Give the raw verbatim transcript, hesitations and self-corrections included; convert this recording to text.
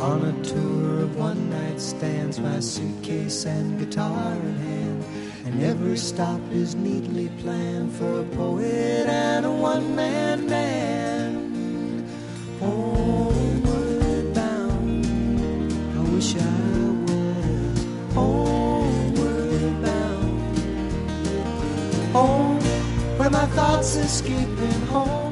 On a tour of one night stands, my suitcase and guitar in hand, and every stop is neatly planned for a poet and a one-man band. Homeward bound, I wish I was homeward bound. Home, where my thoughts escaping home.